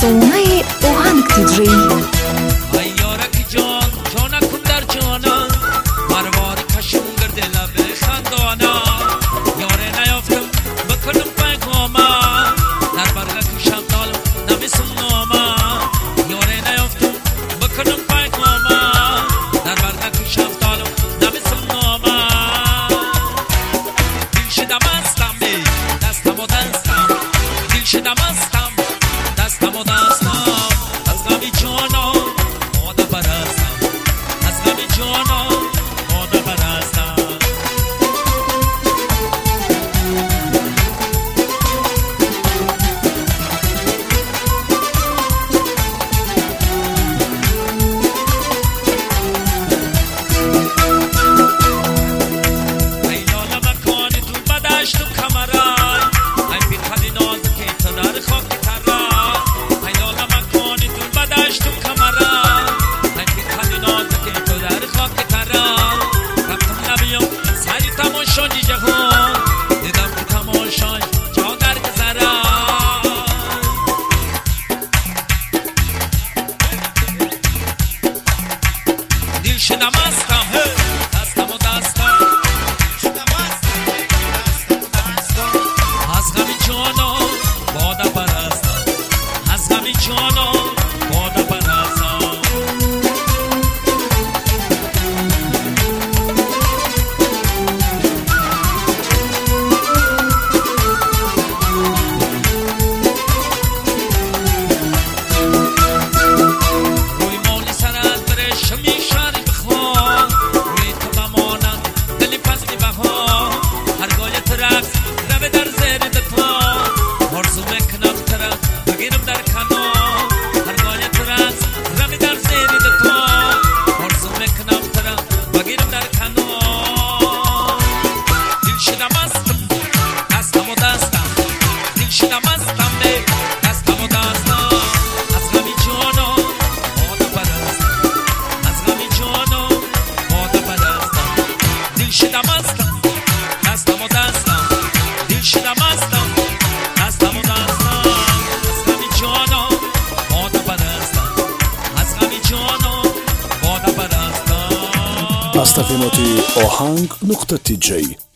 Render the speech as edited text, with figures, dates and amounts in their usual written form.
رسانه آهنگ تیجری ایارک جان جانکن در جانا مروار کشم گرده لب خندانا یاره نیافتم بکنم پیغاما در برگه کشم دالم نمیسم ناما یاره نیافتم بکنم پیغاما در برگه کشم دالم نمیسم ناما دل شدم استم بی دستم و دستم دل شدم استم دستم و دستم از غمی جانا ماده برستم از غمی جانا ماده برستم ای لاله مکانی تو بدشت و کمرای ای پیرخدی نازکی تو در خاک ترای ای لاله مکانی تو بدشت و کمرای ای پیرخدی نازکی تو در خاک ترای رفتم نبیم سری تماشای جهان دیدم که تماشای جا در گذرای دل شدم استم دستم و دستم از غمی جانا باده برستم از غمی جانا باده برستم روی مالی سرت بره شمی شری بخواه روی تو بمانند دلی پستی بها هرگاه رقص ربه در زیر دتا آرزو میکنم ترا بگیرم در کنار هرگاه رقص ربه در زیر دتا آرزو میکنم ترا بگیرم در کنار دل شدم استم دستم و دستم دل شدم استم به دستم و دستم از غمی جانا ماده برستم از غمی جانا ماده برستم دل شدم استم دستم و دستم دل شدم استم دستم و دستم از غمی جانا ماده برستم از غمی جانا ماده برستم از تفهیمات آهنگ نقطه تیجی